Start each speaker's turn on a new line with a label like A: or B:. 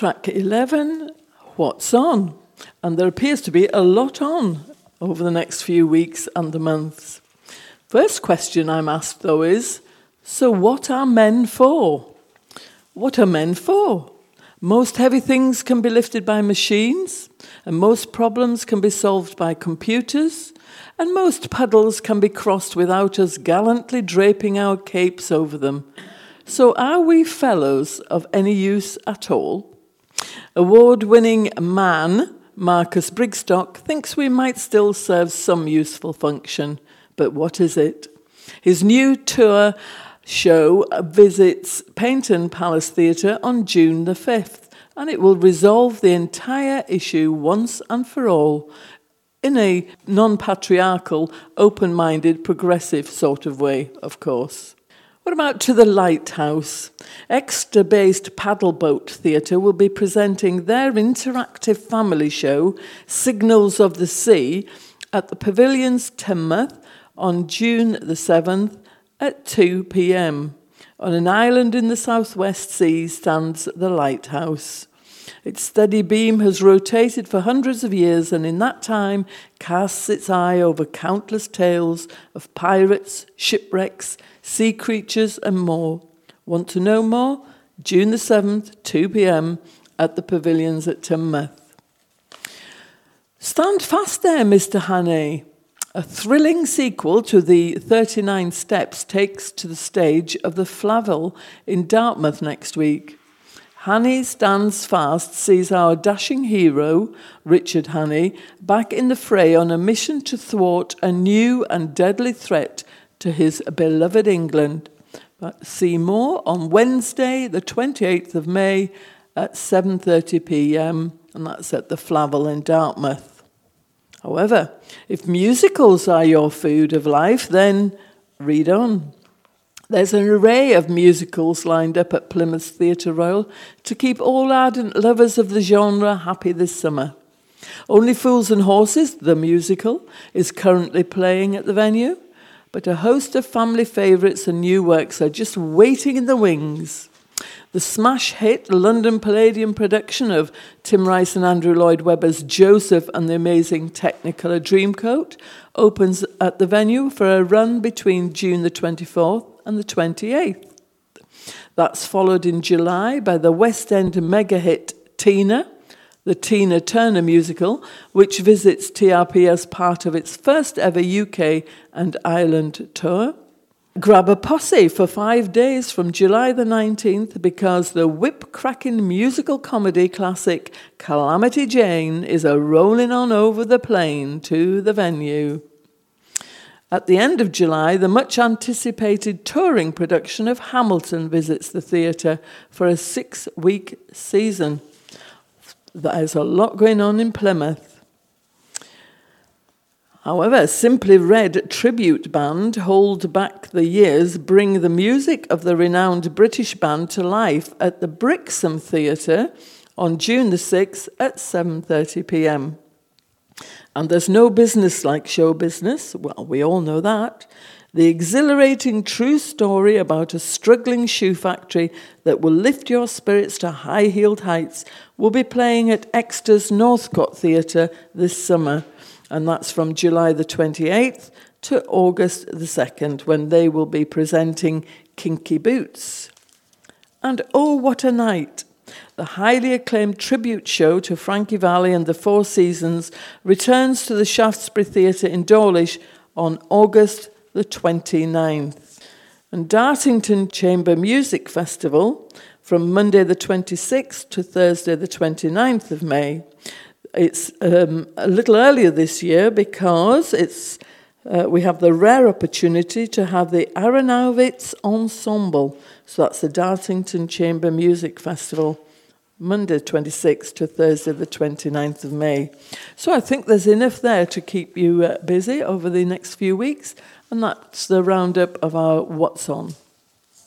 A: track 11, what's on? And there appears to be a lot on over the next few weeks and the months. First question I'm asked, though, is, so what are men for? What are men for? Most heavy things can be lifted by machines, and most problems can be solved by computers, and most puddles can be crossed without us gallantly draping our capes over them. So are we fellows of any use at all? Award-winning man Marcus Brigstock thinks we might still serve some useful function, but what is it? His new tour show visits Paignton Palace Theatre on June the 5th, and it will resolve the entire issue once and for all in a non-patriarchal, open-minded, progressive sort of way, of course. What about To the Lighthouse? Exeter-based Paddleboat Theatre will be presenting their interactive family show, Signals of the Sea, at the Pavilions, Teignmouth, on June the 7th at 2 p.m. On an island in the southwest sea stands the lighthouse. Its steady beam has rotated for hundreds of years, and in that time casts its eye over countless tales of pirates, shipwrecks, sea creatures and more. Want to know more? June the 7th, 2 p.m. at the Pavilions at Teignmouth. Stand fast there, Mr. Hannay. A thrilling sequel to the 39 Steps takes to the stage of the Flavel in Dartmouth next week. Hannay Stands Fast sees our dashing hero, Richard Hannay, back in the fray on a mission to thwart a new and deadly threat to his beloved England. But see more on Wednesday, the 28th of May at 7:30 p.m, and that's at the Flavel in Dartmouth. However, if musicals are your food of life, then read on. There's an array of musicals lined up at Plymouth Theatre Royal to keep all ardent lovers of the genre happy this summer. Only Fools and Horses, the musical, is currently playing at the venue, but a host of family favourites and new works are just waiting in the wings. The smash hit London Palladium production of Tim Rice and Andrew Lloyd Webber's Joseph and the Amazing Technicolor Dreamcoat opens at the venue for a run between June the 24th and the 28th. That's followed in July by the West End mega hit Tina, the Tina Turner musical, which visits TRP as part of its first ever UK and Ireland tour. Grab a posse for 5 days from July the 19th because the whip-cracking musical comedy classic Calamity Jane is a-rolling on over the plain to the venue. At the end of July, the much-anticipated touring production of Hamilton visits the theatre for a 6-week season. There's a lot going on in Plymouth. However, Simply Red tribute band Hold Back the Years bring the music of the renowned British band to life at the Brixham Theatre on June the 6th at 7:30 p.m. And there's no business like show business. Well, we all know that. The exhilarating true story about a struggling shoe factory that will lift your spirits to high-heeled heights will be playing at Exeter's Northcote Theatre this summer. And that's from July the 28th to August the 2nd, when they will be presenting Kinky Boots. And oh, what a night! The highly acclaimed tribute show to Frankie Valli and the Four Seasons returns to the Shaftesbury Theatre in Dawlish on August the 29th. And Dartington Chamber Music Festival from Monday the 26th to Thursday the 29th of May. It's a little earlier this year because we have the rare opportunity to have the Aronowitz Ensemble. So that's the Dartington Chamber Music Festival, Monday 26th to Thursday the 29th of May. So I think there's enough there to keep you busy over the next few weeks, and that's the roundup of our What's On.